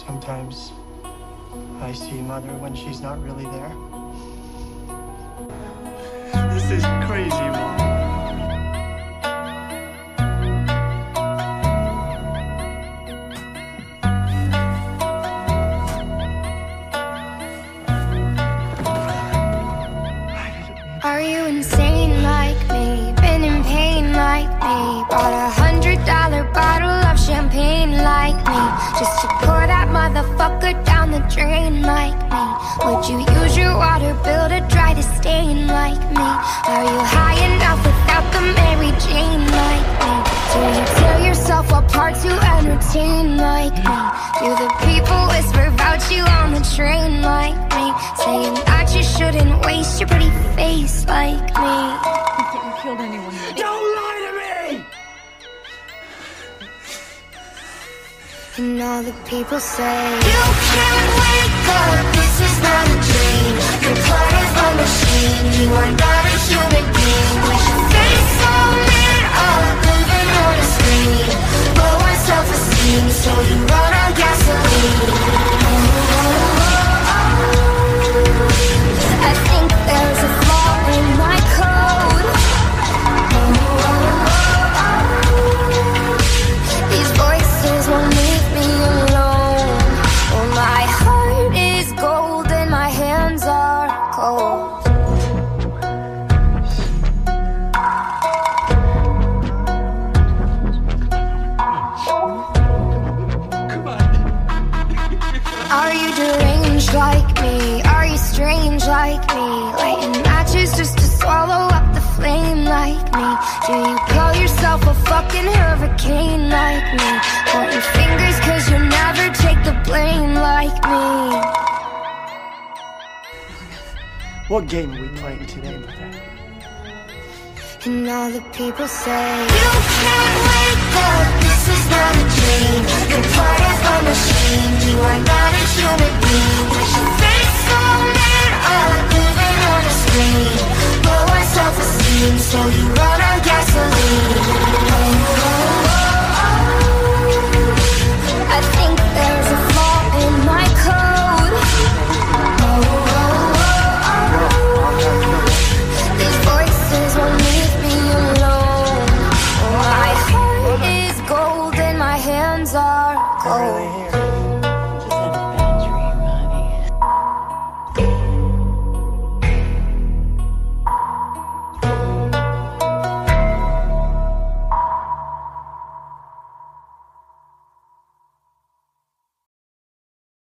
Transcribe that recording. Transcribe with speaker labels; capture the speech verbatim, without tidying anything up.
Speaker 1: Sometimes I see Mother when she's not really there. This is crazy, Mom.
Speaker 2: Are you insane like me? Been in pain like me? Bought a hundred dollar bottle of champagne like me, just to pour that motherfucker down the drain like me? Would you use your water bill to dry the stain like me? Are you high enough without the Mary Jane like me? Do you tear yourself apart to entertain like me? Do the people whisper about you on the train like me, saying that you shouldn't waste your pretty face like me?
Speaker 3: You killed anyone.
Speaker 1: Don't lie to me!
Speaker 2: And all the people say, you can't wake up, this is not a dream. You're part of a machine, you are not a human being. With your face all lit up, living on a screen. Low on self-esteem, so you run on gasoline. I think there's a flaw in my code. These voices won't leave me alone. Oh, my heart is gold and my hands are cold. Are you deranged like me? Are you strange like me? Lighting matches just to swallow up the flame like me? Do you call yourself a fucking hurricane like me? Pointing fingers cause you never take the blame like me.
Speaker 1: What game are we playing today, Mother?
Speaker 2: And all the people say, you can't wake up, this is not a dream. You're part of a machine, you are not a human being. With your face all lit up, living on a screen. Low on self-esteem, so you run on gasoline. I think there's a flaw in my code. These voices won't leave me alone. My heart is gold and my hands are cold.